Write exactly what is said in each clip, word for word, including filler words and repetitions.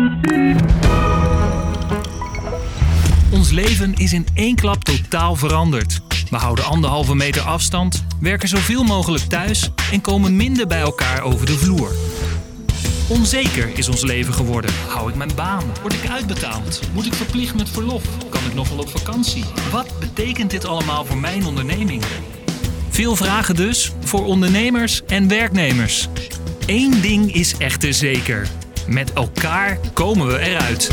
Ons leven is in één klap totaal veranderd. We houden anderhalve meter afstand, werken zoveel mogelijk thuis en komen minder bij elkaar over de vloer. Onzeker is ons leven geworden. Hou ik mijn baan? Word ik uitbetaald? Moet ik verplicht met verlof? Kan ik nog wel op vakantie? Wat betekent dit allemaal voor mijn onderneming? Veel vragen dus voor ondernemers en werknemers. Eén ding is echter zeker. Met elkaar komen we eruit.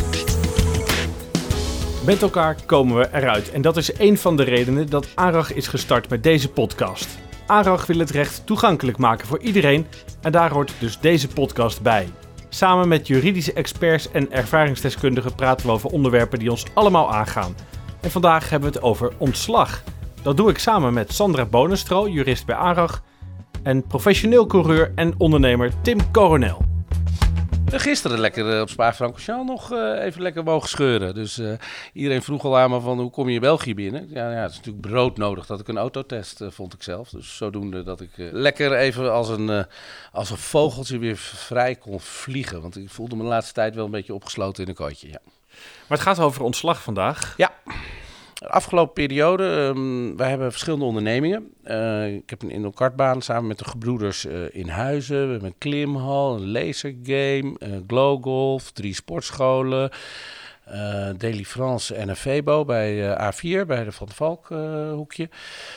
Met elkaar komen we eruit. En dat is een van de redenen dat ARAG is gestart met deze podcast. ARAG wil het recht toegankelijk maken voor iedereen en daar hoort dus deze podcast bij. Samen met juridische experts en ervaringsdeskundigen praten we over onderwerpen die ons allemaal aangaan. En vandaag hebben we het over ontslag. Dat doe ik samen met Sandra Bonestro, jurist bij ARAG, en professioneel coureur en ondernemer Tim Coronel. Gisteren lekker uh, op Spa-Francorchamps nog uh, even lekker mogen scheuren. Dus uh, iedereen vroeg al aan me van hoe kom je in België binnen? Ja, ja, het is natuurlijk brood nodig dat ik een autotest uh, vond ik zelf. Dus zodoende dat ik uh, lekker even als een, uh, als een vogeltje weer vrij kon vliegen. Want ik voelde me de laatste tijd wel een beetje opgesloten in een kooitje. Ja. Maar het gaat over ontslag vandaag. Ja. De afgelopen periode, um, wij hebben verschillende ondernemingen. Uh, ik heb een indoor-kartbaan samen met de gebroeders uh, in Huizen. We hebben een klimhal, een lasergame, uh, glowgolf, drie sportscholen. Uh, Daily France en een Febo bij uh, A vier, bij de Van der Valk uh, hoekje.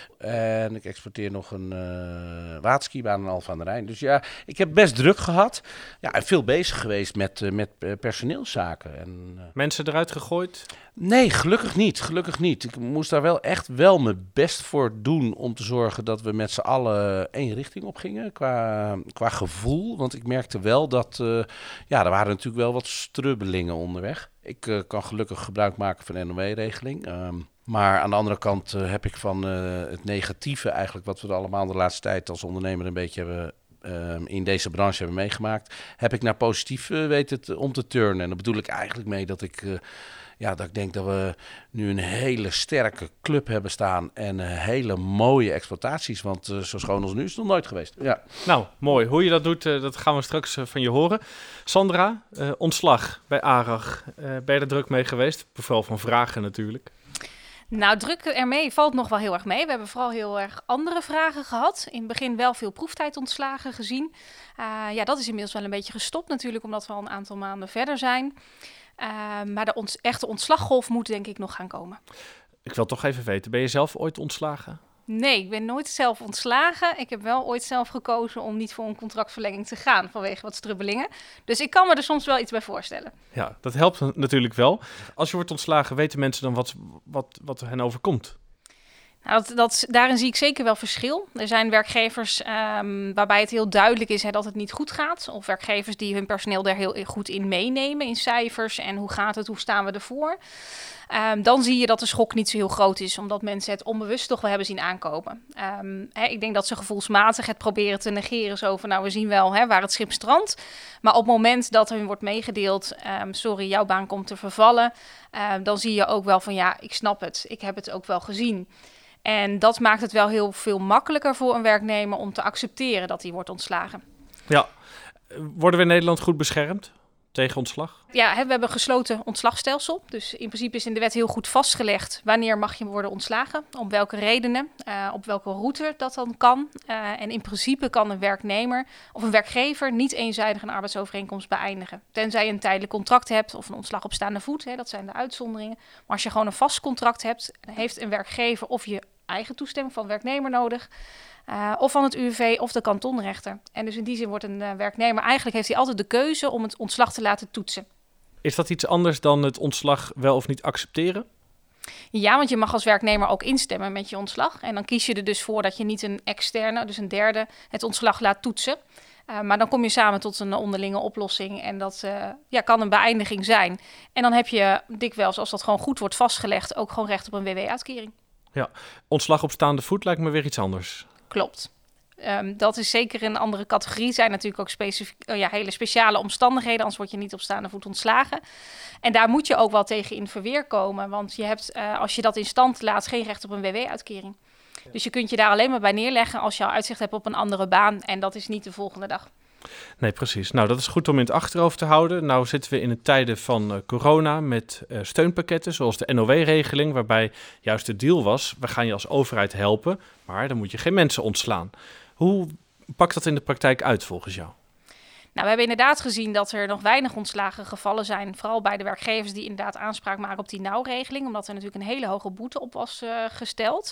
En ik exporteer nog een uh, waterskibaan in Alphen aan de Rijn. Dus ja, ik heb best druk gehad. Ja, en veel bezig geweest met, uh, met uh, personeelszaken. En, uh, Mensen eruit gegooid? Nee, gelukkig niet. Gelukkig niet. Ik moest daar wel echt wel mijn best voor doen om te zorgen dat we met z'n allen één richting op gingen qua, qua gevoel. Want ik merkte wel dat, uh, ja, er waren natuurlijk wel wat strubbelingen onderweg. Ik uh, kan gelukkig gebruik maken van de N O W-regeling. Um, Maar aan de andere kant uh, heb ik van uh, het negatieve eigenlijk, wat we allemaal de laatste tijd als ondernemer een beetje hebben uh, in deze branche hebben meegemaakt, heb ik naar positief uh, weten te, om te turnen. En daar bedoel ik eigenlijk mee dat ik, uh, ja, dat ik denk dat we nu een hele sterke club hebben staan en uh, hele mooie exploitaties. Want uh, zo schoon als nu is het nog nooit geweest. Ja. Nou, mooi. Hoe je dat doet, uh, dat gaan we straks uh, van je horen. Sandra, uh, ontslag bij ARAG. Uh, ben je er druk mee geweest? Vooral van vragen natuurlijk. Nou, druk ermee valt nog wel heel erg mee. We hebben vooral heel erg andere vragen gehad. In het begin wel veel proeftijd-ontslagen gezien. Uh, ja, dat is inmiddels wel een beetje gestopt natuurlijk, omdat we al een aantal maanden verder zijn. Uh, maar de ont- echte ontslaggolf moet denk ik nog gaan komen. Ik wil toch even weten, ben je zelf ooit ontslagen? Nee, ik ben nooit zelf ontslagen. Ik heb wel ooit zelf gekozen om niet voor een contractverlenging te gaan vanwege wat strubbelingen. Dus ik kan me er soms wel iets bij voorstellen. Ja, dat helpt natuurlijk wel. Als je wordt ontslagen, weten mensen dan wat, wat, wat hen overkomt? Nou, dat, dat, daarin zie ik zeker wel verschil. Er zijn werkgevers um, waarbij het heel duidelijk is hè, dat het niet goed gaat. Of werkgevers die hun personeel daar heel goed in meenemen in cijfers. En hoe gaat het, hoe staan we ervoor? Um, dan zie je dat de schok niet zo heel groot is, omdat mensen het onbewust toch wel hebben zien aankomen. Um, hè, ik denk dat ze gevoelsmatig het proberen te negeren, zo van nou, we zien wel hè, waar het schip strandt. Maar op het moment dat hun wordt meegedeeld, um, sorry, jouw baan komt te vervallen, um, dan zie je ook wel van ja, ik snap het, ik heb het ook wel gezien. En dat maakt het wel heel veel makkelijker voor een werknemer om te accepteren dat hij wordt ontslagen. Ja, worden we in Nederland goed beschermd tegen ontslag? Ja, we hebben een gesloten ontslagstelsel. Dus in principe is in de wet heel goed vastgelegd wanneer mag je worden ontslagen. Om welke redenen, uh, op welke route dat dan kan. Uh, en in principe kan een werknemer of een werkgever niet eenzijdig een arbeidsovereenkomst beëindigen. Tenzij je een tijdelijk contract hebt of een ontslag op staande voet. Hè, dat zijn de uitzonderingen. Maar als je gewoon een vast contract hebt, heeft een werkgever of je eigen toestemming van de werknemer nodig. Uh, of van het U W V of de kantonrechter. En dus in die zin wordt een uh, werknemer, eigenlijk heeft hij altijd de keuze om het ontslag te laten toetsen. Is dat iets anders dan het ontslag wel of niet accepteren? Ja, want je mag als werknemer ook instemmen met je ontslag. En dan kies je er dus voor dat je niet een externe, dus een derde, het ontslag laat toetsen. Uh, maar dan kom je samen tot een onderlinge oplossing en dat uh, ja, kan een beëindiging zijn. En dan heb je dikwijls, als dat gewoon goed wordt vastgelegd, ook gewoon recht op een W W-uitkering. Ja, ontslag op staande voet lijkt me weer iets anders. Klopt. Um, dat is zeker een andere categorie. Er zijn natuurlijk ook specifiek, uh, ja, hele speciale omstandigheden, anders word je niet op staande voet ontslagen. En daar moet je ook wel tegen in verweer komen, want je hebt, uh, als je dat in stand laat, geen recht op een W W-uitkering. Ja. Dus je kunt je daar alleen maar bij neerleggen als je al uitzicht hebt op een andere baan en dat is niet de volgende dag. Nee, precies. Nou, dat is goed om in het achterhoofd te houden. Nou zitten we in de tijden van uh, corona met uh, steunpakketten, zoals de N O W-regeling, waarbij juist de deal was, we gaan je als overheid helpen, maar dan moet je geen mensen ontslaan. Hoe pakt dat in de praktijk uit volgens jou? Nou, we hebben inderdaad gezien dat er nog weinig ontslagen gevallen zijn. Vooral bij de werkgevers die inderdaad aanspraak maken op die nauwregeling. Omdat er natuurlijk een hele hoge boete op was uh, gesteld.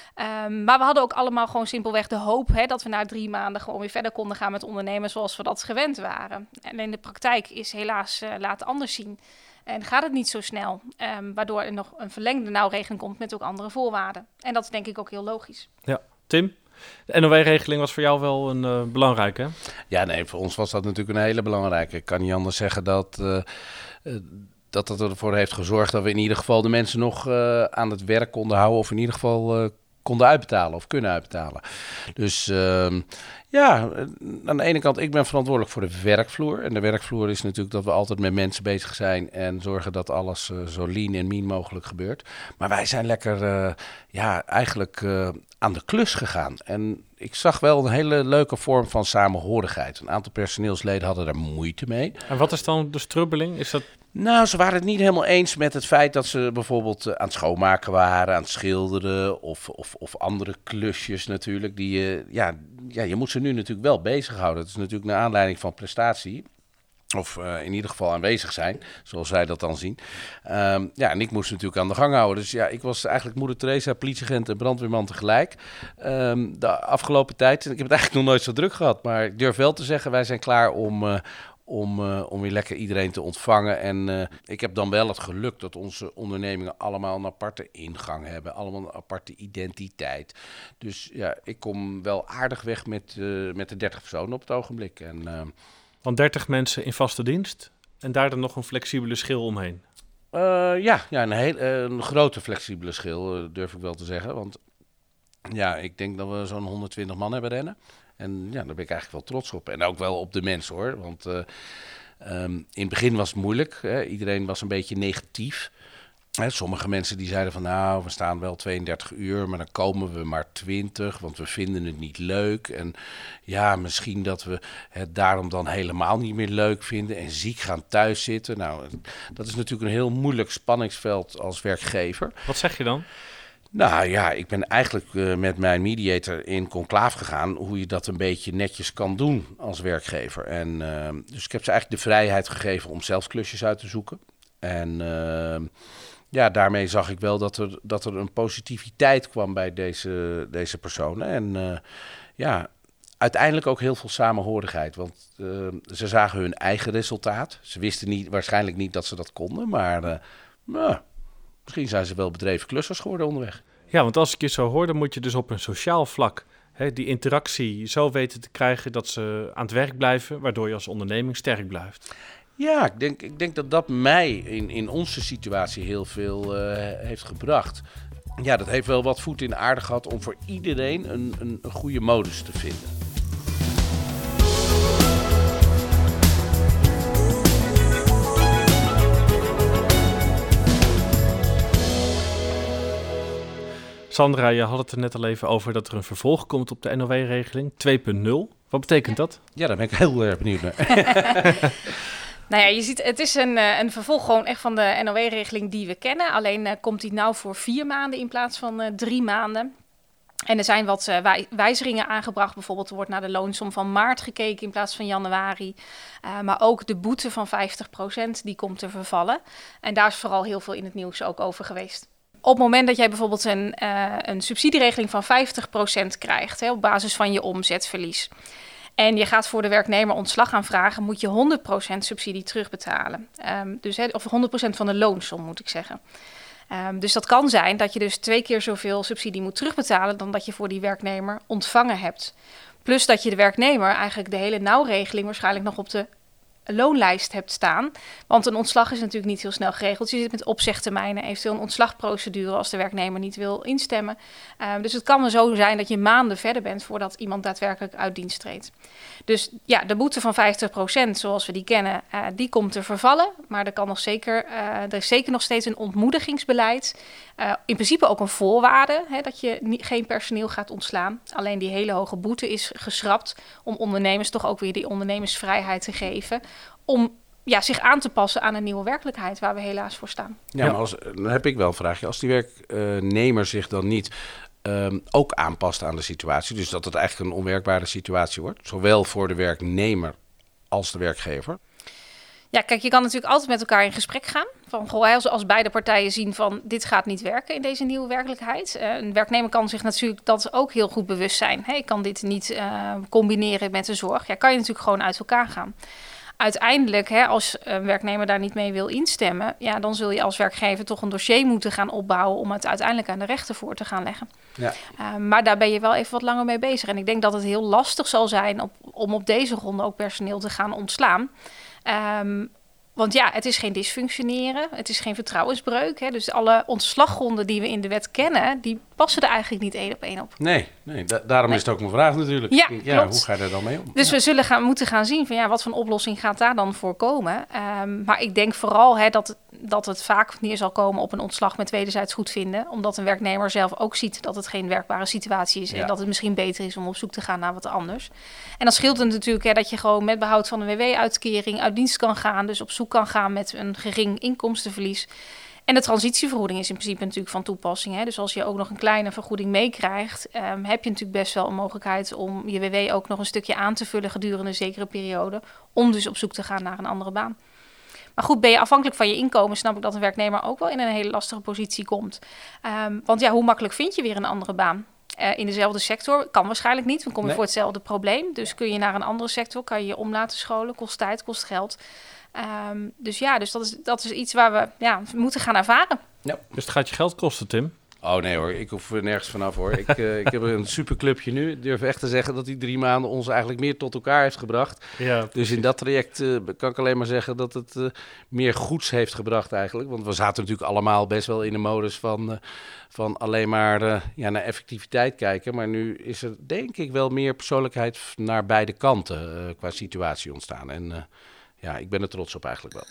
Um, maar we hadden ook allemaal gewoon simpelweg de hoop hè, dat we na drie maanden gewoon weer verder konden gaan met ondernemen zoals we dat gewend waren. En in de praktijk is helaas uh, laat anders zien. En gaat het niet zo snel. Um, waardoor er nog een verlengde nauwregeling komt met ook andere voorwaarden. En dat is denk ik ook heel logisch. Ja, Tim? De N O W-regeling was voor jou wel een uh, belangrijke, hè? Ja, nee, voor ons was dat natuurlijk een hele belangrijke. Ik kan niet anders zeggen dat, uh, uh, dat dat ervoor heeft gezorgd dat we in ieder geval de mensen nog uh, aan het werk konden houden. Of in ieder geval uh, konden uitbetalen of kunnen uitbetalen. Dus uh, ja, aan de ene kant, ik ben verantwoordelijk voor de werkvloer. En de werkvloer is natuurlijk dat we altijd met mensen bezig zijn en zorgen dat alles uh, zo lean en mean mogelijk gebeurt. Maar wij zijn lekker, uh, ja, eigenlijk uh, aan de klus gegaan. En ik zag wel een hele leuke vorm van samenhorigheid. Een aantal personeelsleden hadden daar moeite mee. En wat is dan de strubbeling? Is dat... Nou, ze waren het niet helemaal eens met het feit dat ze bijvoorbeeld uh, aan het schoonmaken waren, aan het schilderen of, of, of andere klusjes natuurlijk. Die, uh, ja, ja, je moet ze nu natuurlijk wel bezighouden. Het is natuurlijk naar aanleiding van prestatie. Of uh, in ieder geval aanwezig zijn, zoals zij dat dan zien. Um, ja, en ik moest natuurlijk aan de gang houden. Dus ja, ik was eigenlijk moeder Teresa, politieagent en brandweerman tegelijk. Um, de afgelopen tijd, en ik heb het eigenlijk nog nooit zo druk gehad. Maar ik durf wel te zeggen, wij zijn klaar om... Uh, Om, uh, om weer lekker iedereen te ontvangen. En uh, ik heb dan wel het geluk dat onze ondernemingen allemaal een aparte ingang hebben. Allemaal een aparte identiteit. Dus ja, ik kom wel aardig weg met, uh, met de dertig personen op het ogenblik. En, uh, Want dertig mensen in vaste dienst en daar dan nog een flexibele schil omheen. Uh, ja, ja een, heel, uh, een grote flexibele schil, uh, durf ik wel te zeggen. Want ja, ik denk dat we zo'n honderdtwintig man hebben rennen. En ja, daar ben ik eigenlijk wel trots op. En ook wel op de mensen hoor. Want uh, um, in het begin was het moeilijk. Hè? Iedereen was een beetje negatief. Hè? Sommige mensen die zeiden van nou, we staan wel tweeëndertig uur, maar dan komen we maar twintig, want we vinden het niet leuk. En ja, misschien dat we het daarom dan helemaal niet meer leuk vinden en ziek gaan thuis zitten. Nou, dat is natuurlijk een heel moeilijk spanningsveld als werkgever. Wat zeg je dan? Nou ja, ik ben eigenlijk uh, met mijn mediator in conclaaf gegaan hoe je dat een beetje netjes kan doen als werkgever. En uh, dus ik heb ze eigenlijk de vrijheid gegeven om zelfs klusjes uit te zoeken. En uh, ja, daarmee zag ik wel dat er, dat er een positiviteit kwam bij deze, deze personen. En uh, ja, uiteindelijk ook heel veel samenhorigheid. Want uh, ze zagen hun eigen resultaat. Ze wisten niet, waarschijnlijk niet dat ze dat konden, maar uh, nou, misschien zijn ze wel bedreven klussers geworden onderweg. Ja, want als ik je zo hoor, dan moet je dus op een sociaal vlak hè, die interactie zo weten te krijgen dat ze aan het werk blijven, waardoor je als onderneming sterk blijft. Ja, ik denk, ik denk dat dat mij in, in onze situatie heel veel uh, heeft gebracht. Ja, dat heeft wel wat voet in de aarde gehad om voor iedereen een, een, een goede modus te vinden. Sandra, je had het er net al even over dat er een vervolg komt op de N O W-regeling twee punt nul. Wat betekent dat? Ja, daar ben ik heel erg benieuwd naar. Nou ja, je ziet, het is een, een vervolg gewoon echt van de N O W-regeling die we kennen. Alleen uh, komt die nou voor vier maanden in plaats van uh, drie maanden. En er zijn wat uh, wij, wijzigingen aangebracht. Bijvoorbeeld er wordt naar de loonsom van maart gekeken in plaats van januari. Uh, maar ook de boete van vijftig procent die komt te vervallen. En daar is vooral heel veel in het nieuws ook over geweest. Op het moment dat jij bijvoorbeeld een, uh, een subsidieregeling van vijftig procent krijgt, hè, op basis van je omzetverlies, en je gaat voor de werknemer ontslag aanvragen, moet je honderd procent subsidie terugbetalen. Um, dus, hè, of honderd procent van de loonsom, moet ik zeggen. Um, dus dat kan zijn dat je dus twee keer zoveel subsidie moet terugbetalen dan dat je voor die werknemer ontvangen hebt. Plus dat je de werknemer eigenlijk de hele nauwregeling waarschijnlijk nog op de loonlijst hebt staan. Want een ontslag is natuurlijk niet heel snel geregeld. Je zit met opzegtermijnen, eventueel een ontslagprocedure als de werknemer niet wil instemmen. Uh, dus het kan wel zo zijn dat je maanden verder bent voordat iemand daadwerkelijk uit dienst treedt. Dus ja, de boete van vijftig procent zoals we die kennen, uh, die komt te vervallen. Maar er, kan nog zeker, uh, er is zeker nog steeds een ontmoedigingsbeleid. Uh, in principe ook een voorwaarde, hè, dat je niet, geen personeel gaat ontslaan. Alleen die hele hoge boete is geschrapt om ondernemers toch ook weer die ondernemersvrijheid te geven. Om ja, zich aan te passen aan een nieuwe werkelijkheid waar we helaas voor staan. Ja, maar als, dan heb ik wel een vraagje. Als die werknemer zich dan niet um, ook aanpast aan de situatie, dus dat het eigenlijk een onwerkbare situatie wordt, zowel voor de werknemer als de werkgever. Ja, kijk, je kan natuurlijk altijd met elkaar in gesprek gaan. Van, goh, als, als beide partijen zien van dit gaat niet werken in deze nieuwe werkelijkheid. Uh, een werknemer kan zich natuurlijk dat ook heel goed bewust zijn. Hey, ik kan dit niet uh, combineren met de zorg. Ja, kan je natuurlijk gewoon uit elkaar gaan. Uiteindelijk, hè, als een werknemer daar niet mee wil instemmen, ja, dan zul je als werkgever toch een dossier moeten gaan opbouwen om het uiteindelijk aan de rechter voor te gaan leggen. Ja. Uh, maar daar ben je wel even wat langer mee bezig. En ik denk dat het heel lastig zal zijn op, om op deze ronde ook personeel te gaan ontslaan. Um, want ja, het is geen dysfunctioneren, het is geen vertrouwensbreuk. Hè? Dus alle ontslaggronden die we in de wet kennen, die passen er eigenlijk niet één op één op. Nee, nee da- daarom nee. is het ook mijn vraag natuurlijk. Ja, ja hoe ga je er dan mee om? Dus ja. we zullen gaan, moeten gaan zien van ja, wat voor een oplossing gaat daar dan voor komen. Um, maar ik denk vooral hè, dat, dat het vaak neer zal komen op een ontslag met wederzijds goed vinden. Omdat een werknemer zelf ook ziet dat het geen werkbare situatie is. Ja. En dat het misschien beter is om op zoek te gaan naar wat anders. En dan scheelt het natuurlijk hè, dat je gewoon met behoud van een W W-uitkering uit dienst kan gaan. Dus op zoek kan gaan met een gering inkomstenverlies. En de transitievergoeding is in principe natuurlijk van toepassing. Hè? Dus als je ook nog een kleine vergoeding meekrijgt, um, heb je natuurlijk best wel een mogelijkheid om je W W ook nog een stukje aan te vullen gedurende een zekere periode. Om dus op zoek te gaan naar een andere baan. Maar goed, ben je afhankelijk van je inkomen, snap ik dat een werknemer ook wel in een hele lastige positie komt. Um, want ja, hoe makkelijk vind je weer een andere baan? Uh, in dezelfde sector kan waarschijnlijk niet, dan kom je nee. voor hetzelfde probleem. Dus kun je naar een andere sector, kan je je om laten scholen, kost tijd, kost geld. Um, dus ja, dus dat is, dat is iets waar we ja, moeten gaan ervaren. Ja. Dus het gaat je geld kosten, Tim? Oh nee hoor, ik hoef nergens vanaf hoor. Ik, uh, ik heb een superclubje nu. Ik durf echt te zeggen dat die drie maanden ons eigenlijk meer tot elkaar heeft gebracht. Ja, dus in dat traject uh, kan ik alleen maar zeggen dat het uh, meer goeds heeft gebracht eigenlijk. Want we zaten natuurlijk allemaal best wel in de modus van, uh, van alleen maar uh, ja, naar effectiviteit kijken. Maar nu is er denk ik wel meer persoonlijkheid naar beide kanten uh, qua situatie ontstaan. En uh, ja, ik ben er trots op eigenlijk wel.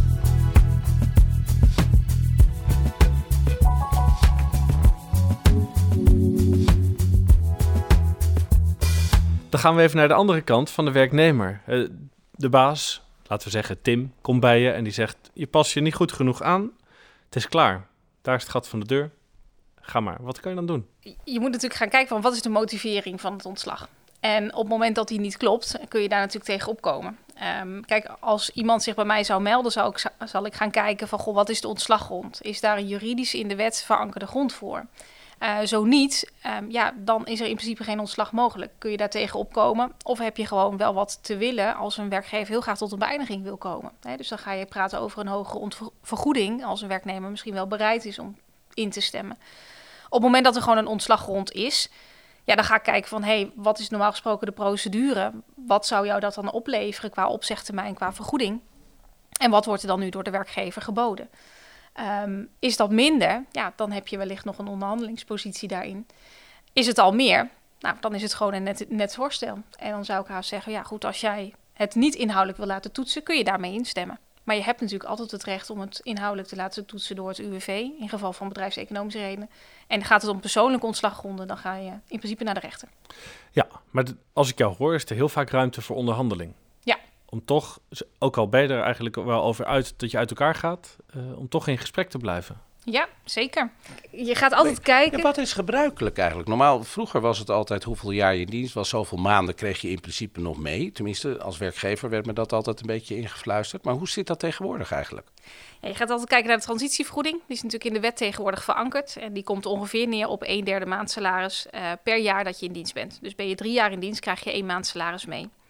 Dan gaan we even naar de andere kant van de werknemer. Uh, de baas, laten we zeggen Tim, komt bij je en die zegt: je past je niet goed genoeg aan, het is klaar. Daar is het gat van de deur. Ga maar. Wat kan je dan doen? Je moet natuurlijk gaan kijken van wat is de motivering van het ontslag. En op het moment dat die niet klopt, kun je daar natuurlijk tegen opkomen. Um, kijk, als iemand zich bij mij zou melden, zou ik, zal ik gaan kijken van, goh, wat is de ontslaggrond? Is daar een juridisch in de wet verankerde grond voor? Uh, zo niet, um, ja, dan is er in principe geen ontslag mogelijk. Kun je daar tegen opkomen? Of heb je gewoon wel wat te willen als een werkgever heel graag tot een beëindiging wil komen? He, dus dan ga je praten over een hogere ontver- vergoeding als een werknemer misschien wel bereid is om in te stemmen. Op het moment dat er gewoon een ontslaggrond is, ja, dan ga ik kijken van, hé, hey, wat is normaal gesproken de procedure? Wat zou jou dat dan opleveren qua opzegtermijn, qua vergoeding? En wat wordt er dan nu door de werkgever geboden? Um, is dat minder? Ja, dan heb je wellicht nog een onderhandelingspositie daarin. Is het al meer? Nou, dan is het gewoon een net, net voorstel. En dan zou ik haar zeggen, ja goed, als jij het niet inhoudelijk wil laten toetsen, kun je daarmee instemmen. Maar je hebt natuurlijk altijd het recht om het inhoudelijk te laten toetsen door het U W V, in geval van bedrijfseconomische redenen. En gaat het om persoonlijke ontslaggronden, dan ga je in principe naar de rechter. Ja, maar als ik jou hoor, is er heel vaak ruimte voor onderhandeling. Ja. Om toch, ook al ben je er eigenlijk wel over uit dat je uit elkaar gaat, uh, om toch in gesprek te blijven. Ja, zeker. Je gaat altijd nee, kijken. Ja, wat is gebruikelijk eigenlijk? Normaal, vroeger was het altijd hoeveel jaar je in dienst was, zoveel maanden kreeg je in principe nog mee. Tenminste, als werkgever werd me dat altijd een beetje ingefluisterd. Maar hoe zit dat tegenwoordig eigenlijk? Ja, je gaat altijd kijken naar de transitievergoeding. Die is natuurlijk in de wet tegenwoordig verankerd. En die komt ongeveer neer op een derde maand salaris uh, per jaar dat je in dienst bent. Dus ben je drie jaar in dienst, krijg je één maand salaris mee.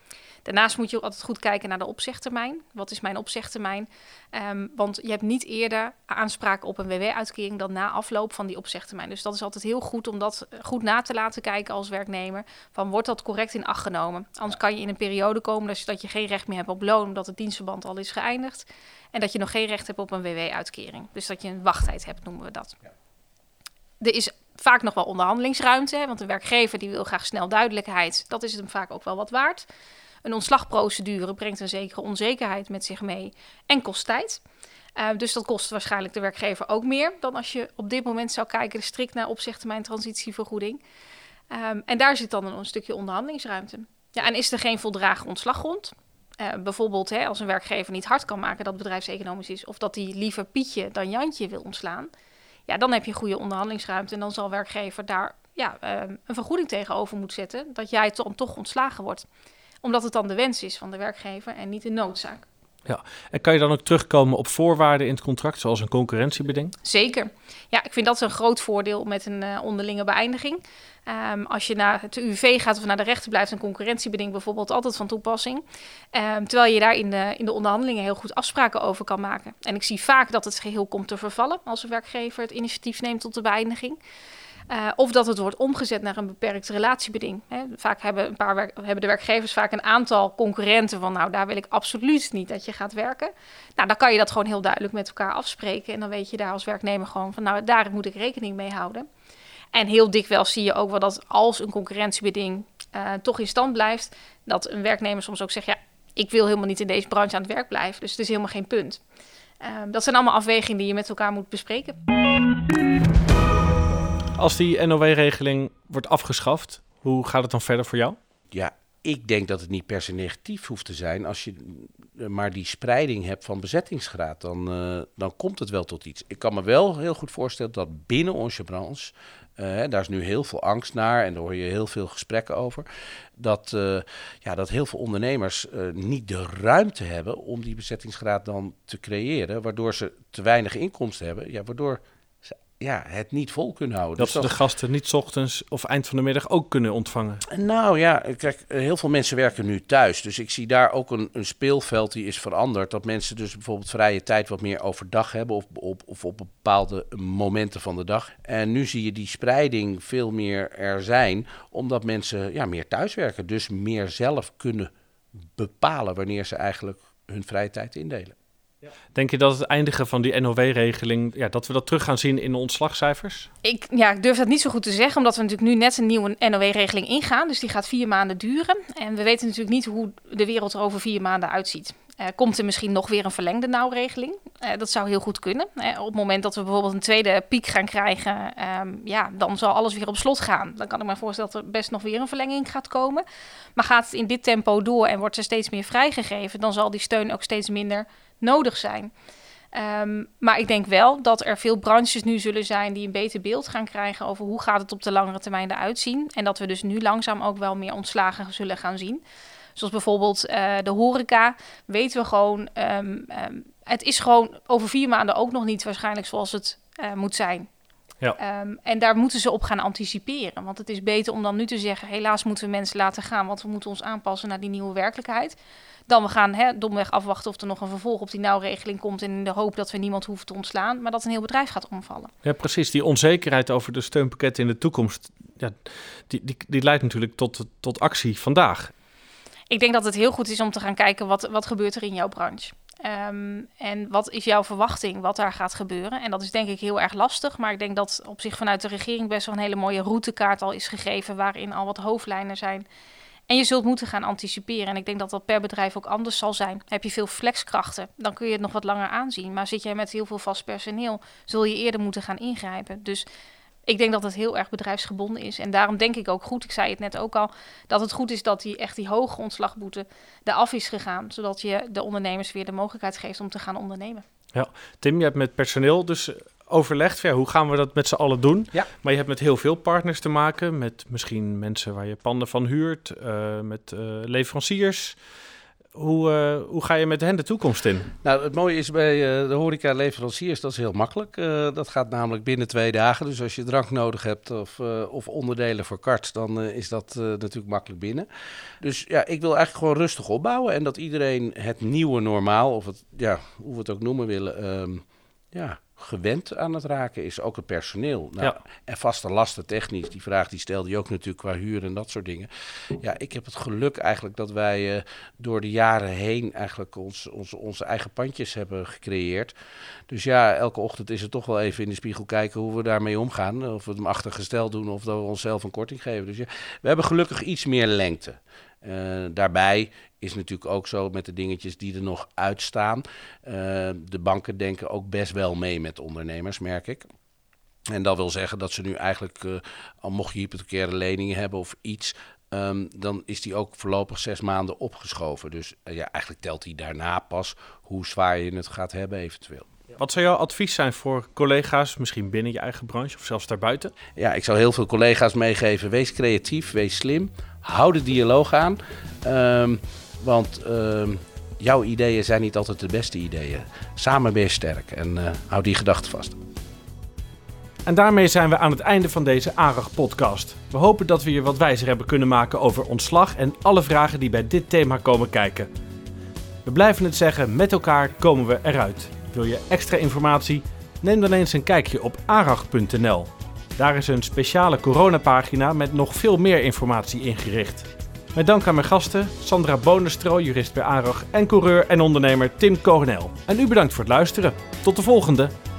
Daarnaast moet je ook altijd goed kijken naar de opzegtermijn. Wat is mijn opzegtermijn? Um, want je hebt niet eerder aanspraak op een W W-uitkering dan na afloop van die opzegtermijn. Dus dat is altijd heel goed om dat goed na te laten kijken als werknemer. Van wordt dat correct in acht genomen? Anders kan je in een periode komen dus dat je geen recht meer hebt op loon omdat het dienstverband al is geëindigd. En dat je nog geen recht hebt op een W W-uitkering. Dus dat je een wachttijd hebt, noemen we dat. Ja. Er is vaak nog wel onderhandelingsruimte, hè, want een werkgever die wil graag snel duidelijkheid. Dat is hem vaak ook wel wat waard. Een ontslagprocedure brengt een zekere onzekerheid met zich mee en kost tijd. Uh, dus dat kost waarschijnlijk de werkgever ook meer dan als je op dit moment zou kijken strikt naar opzegtermijn transitievergoeding. Um, en daar zit dan een, een stukje onderhandelingsruimte. Ja, en is er geen voldragen ontslaggrond? Uh, bijvoorbeeld hè, als een werkgever niet hard kan maken dat het bedrijfseconomisch is, of dat hij liever Pietje dan Jantje wil ontslaan. Ja, dan heb je goede onderhandelingsruimte en dan zal werkgever daar ja, uh, een vergoeding tegenover moeten zetten dat jij dan toch ontslagen wordt. Omdat het dan de wens is van de werkgever en niet de noodzaak. Ja, en kan je dan ook terugkomen op voorwaarden in het contract, zoals een concurrentiebeding? Zeker. Ja, ik vind dat een groot voordeel met een uh, onderlinge beëindiging. Um, als je naar het U W V gaat of naar de rechter blijft, een concurrentiebeding bijvoorbeeld altijd van toepassing. Um, terwijl je daar in de, in de onderhandelingen heel goed afspraken over kan maken. En ik zie vaak dat het geheel komt te vervallen als een werkgever het initiatief neemt tot de beëindiging. Uh, of dat het wordt omgezet naar een beperkt relatiebeding. Hè. Vaak hebben, een paar werk, hebben de werkgevers vaak een aantal concurrenten van nou, daar wil ik absoluut niet dat je gaat werken. Nou, dan kan je dat gewoon heel duidelijk met elkaar afspreken. En dan weet je daar als werknemer gewoon van nou, daar moet ik rekening mee houden. En heel dikwijls zie je ook wel dat als een concurrentiebeding uh, toch in stand blijft, dat een werknemer soms ook zegt, ja, ik wil helemaal niet in deze branche aan het werk blijven. Dus het is helemaal geen punt. Uh, dat zijn allemaal afwegingen die je met elkaar moet bespreken. Als die N O W-regeling wordt afgeschaft, hoe gaat het dan verder voor jou? Ja, ik denk dat het niet per se negatief hoeft te zijn. Als je maar die spreiding hebt van bezettingsgraad, dan, uh, dan komt het wel tot iets. Ik kan me wel heel goed voorstellen dat binnen onze branche, uh, daar is nu heel veel angst naar en daar hoor je heel veel gesprekken over, dat, uh, ja, dat heel veel ondernemers uh, niet de ruimte hebben om die bezettingsgraad dan te creëren, waardoor ze te weinig inkomsten hebben, ja, waardoor ja, het niet vol kunnen houden. Dat dus ze dat... de gasten niet 's ochtends of eind van de middag ook kunnen ontvangen. Nou ja, kijk, heel veel mensen werken nu thuis. Dus ik zie daar ook een, een speelveld die is veranderd. Dat mensen dus bijvoorbeeld vrije tijd wat meer overdag hebben of op, of op bepaalde momenten van de dag. En nu zie je die spreiding veel meer er zijn, omdat mensen ja, meer thuiswerken. Dus meer zelf kunnen bepalen wanneer ze eigenlijk hun vrije tijd indelen. Denk je dat het eindigen van die N O W-regeling, ja, dat we dat terug gaan zien in de ontslagcijfers? Ik, ja, ik durf dat niet zo goed te zeggen, omdat we natuurlijk nu net een nieuwe N O W-regeling ingaan. Dus die gaat vier maanden duren. En we weten natuurlijk niet hoe de wereld er over vier maanden uitziet. Uh, komt er misschien nog weer een verlengde nauwregeling? Uh, dat zou heel goed kunnen. Uh, op het moment dat we bijvoorbeeld een tweede piek gaan krijgen, um, ja, dan zal alles weer op slot gaan. Dan kan ik me voorstellen dat er best nog weer een verlenging gaat komen. Maar gaat het in dit tempo door en wordt er steeds meer vrijgegeven, dan zal die steun ook steeds minder nodig zijn. Um, maar ik denk wel dat er veel branches nu zullen zijn die een beter beeld gaan krijgen over hoe gaat het op de langere termijn eruit zien. En dat we dus nu langzaam ook wel meer ontslagen zullen gaan zien. Zoals bijvoorbeeld uh, de horeca, weten we gewoon, um, um, het is gewoon over vier maanden ook nog niet waarschijnlijk zoals het uh, moet zijn. Ja. Um, en daar moeten ze op gaan anticiperen. Want het is beter om dan nu te zeggen, helaas moeten we mensen laten gaan, want we moeten ons aanpassen naar die nieuwe werkelijkheid. Dan we gaan hè, domweg afwachten of er nog een vervolg op die nauwregeling komt en in de hoop dat we niemand hoeven te ontslaan, maar dat een heel bedrijf gaat omvallen. Ja, precies. Die onzekerheid over de steunpakketten in de toekomst, ja, die, die, die leidt natuurlijk tot, tot actie vandaag. Ik denk dat het heel goed is om te gaan kijken wat, wat gebeurt er in jouw branche. Um, en wat is jouw verwachting wat daar gaat gebeuren? En dat is denk ik heel erg lastig. Maar ik denk dat op zich vanuit de regering best wel een hele mooie routekaart al is gegeven, waarin al wat hoofdlijnen zijn. En je zult moeten gaan anticiperen. En ik denk dat dat per bedrijf ook anders zal zijn. Heb je veel flexkrachten, dan kun je het nog wat langer aanzien. Maar zit jij met heel veel vast personeel, zul je eerder moeten gaan ingrijpen. Dus ik denk dat het heel erg bedrijfsgebonden is. En daarom denk ik ook goed, ik zei het net ook al, dat het goed is dat die echt die hoge ontslagboete eraf is gegaan. Zodat je de ondernemers weer de mogelijkheid geeft om te gaan ondernemen. Ja, Tim, je hebt met personeel dus overlegd. Ja, hoe gaan we dat met z'n allen doen? Ja. Maar je hebt met heel veel partners te maken. Met misschien mensen waar je panden van huurt. Uh, met uh, leveranciers. Hoe, uh, hoe ga je met hen de toekomst in? Nou, het mooie is bij uh, de horeca-leveranciers, dat is heel makkelijk. Uh, dat gaat namelijk binnen twee dagen. Dus als je drank nodig hebt of, uh, of onderdelen voor kart, dan uh, is dat uh, natuurlijk makkelijk binnen. Dus ja, ik wil eigenlijk gewoon rustig opbouwen. En dat iedereen het nieuwe normaal, of het, ja, hoe we het ook noemen willen, um, ja... gewend aan het raken is, ook het personeel. Nou, ja. En vaste lasten technisch, die vraag die stelde je ook natuurlijk qua huur en dat soort dingen. Ja, ik heb het geluk eigenlijk dat wij uh, door de jaren heen eigenlijk ons, ons, onze eigen pandjes hebben gecreëerd. Dus ja, elke ochtend is het toch wel even in de spiegel kijken hoe we daarmee omgaan. Of we het hem achtergesteld doen of dat we onszelf een korting geven. Dus ja, we hebben gelukkig iets meer lengte. Uh, daarbij is natuurlijk ook zo met de dingetjes die er nog uitstaan. Uh, de banken denken ook best wel mee met ondernemers, merk ik. En dat wil zeggen dat ze nu eigenlijk, uh, al mocht je hypothecaire leningen hebben of iets, um, dan is die ook voorlopig zes maanden opgeschoven. Dus uh, ja, eigenlijk telt die daarna pas hoe zwaar je het gaat hebben eventueel. Wat zou jouw advies zijn voor collega's, misschien binnen je eigen branche of zelfs daarbuiten? Ja, ik zou heel veel collega's meegeven. Wees creatief, wees slim. Hou de dialoog aan. Um, want um, jouw ideeën zijn niet altijd de beste ideeën. Samen ben je sterk en uh, hou die gedachte vast. En daarmee zijn we aan het einde van deze ARAG-podcast. We hopen dat we je wat wijzer hebben kunnen maken over ontslag en alle vragen die bij dit thema komen kijken. We blijven het zeggen, met elkaar komen we eruit. Wil je extra informatie? Neem dan eens een kijkje op arag punt n l. Daar is een speciale coronapagina met nog veel meer informatie ingericht. Met dank aan mijn gasten, Sandra Boonestro, jurist bij ARAG, en coureur en ondernemer Tim Coronel. En u bedankt voor het luisteren. Tot de volgende!